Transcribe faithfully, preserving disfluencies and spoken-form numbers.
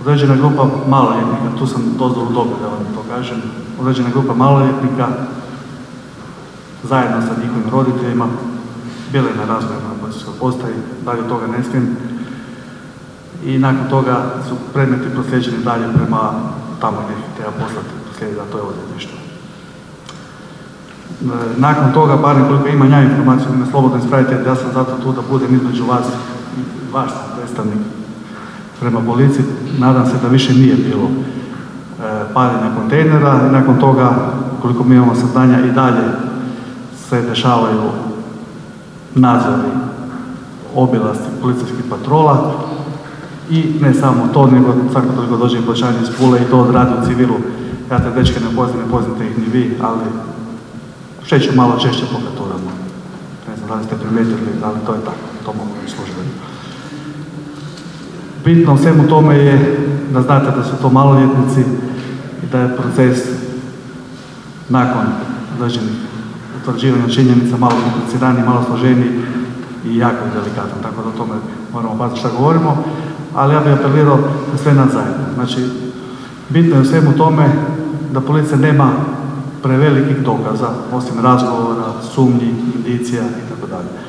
određena grupa maloljetnika, tu sam dozvolu dobio da vam to kažem, određena grupa maloljetnika zajedno sa njihovim roditeljima bile na razgovoru na policijskoj postaji, dalje od toga ne smijem. I nakon toga su predmeti proslijeđeni dalje prema tamo gdje ih treba poslati, proslijediti, a to je odvjetništvo. Nakon toga, barem koliko imam ja informaciju, me slobodno ispravite, ja sam zato tu da budem između vas i vaš predstavnik prema policiji. Nadam se da više nije bilo e, paljenja kontejnera i nakon toga, koliko mi imamo saznanja, i dalje se dešavaju nadzori, obilasti policijskih patrola i ne samo to, nego svako toliko dođe i pojačanje iz Pule i to odradi u civilu. Ja te dečke ne poznam, ne poznate ih ni vi, ali šeću malo češće po katurama. Ne znam da li ste primijetili, ali to je tako, to mogu i službeno. Bitno u svemu tome je da znate da su to maloljetnici i da je proces nakon određenih utvrđivanja činjenica malo kompliciraniji, malo složeniji i jako je delikatan, tako da o tome moramo paziti šta govorimo, ali ja bih apelirao na sve nas zajedno. Znači, bitno je u svemu tome da policija nema prevelikih dokaza, osim razgovora, sumnji, indicija itd.